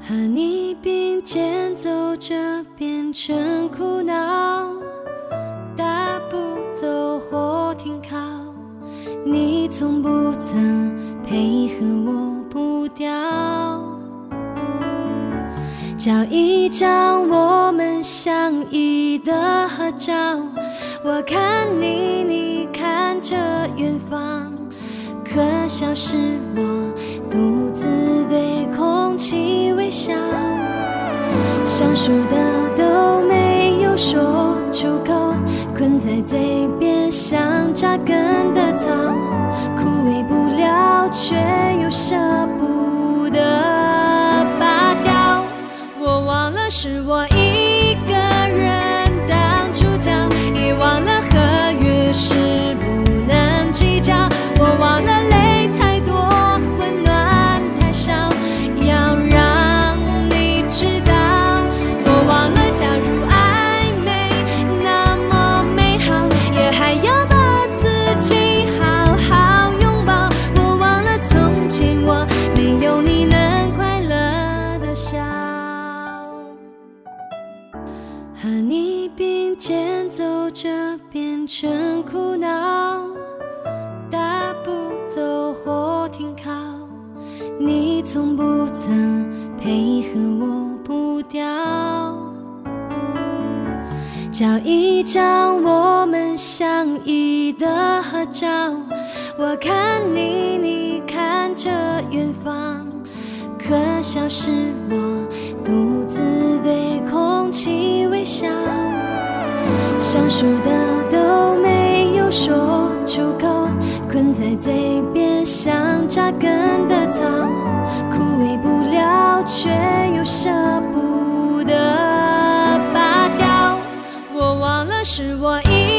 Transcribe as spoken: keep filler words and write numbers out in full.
和你并肩走着变成苦恼，大步走或停靠，你从不曾配合我步调，照一张我们相依的合照，我看你，你看着远方，可笑是我独自对空气微笑，想说的都没有说出口，困在嘴边像扎根的草，枯萎不了却又舍不得拔掉。我忘了是我一个人当主角，也忘了合约是不能计较，我忘了泪太多温暖太少，要让你知道。我忘了假如暧昧那么美好，也还要把自己好好拥抱，我忘了从前我没有你能快乐的笑，和你并肩走着变成苦恼，大步走或停靠，你从不曾配合我步调，照一张我们相依的合照，我看你，你看着远方，可笑是我独自对空气微笑，想说的都没有说出口，困在嘴边像扎根的草，枯萎不了却又舍不得拔掉。我忘了是我一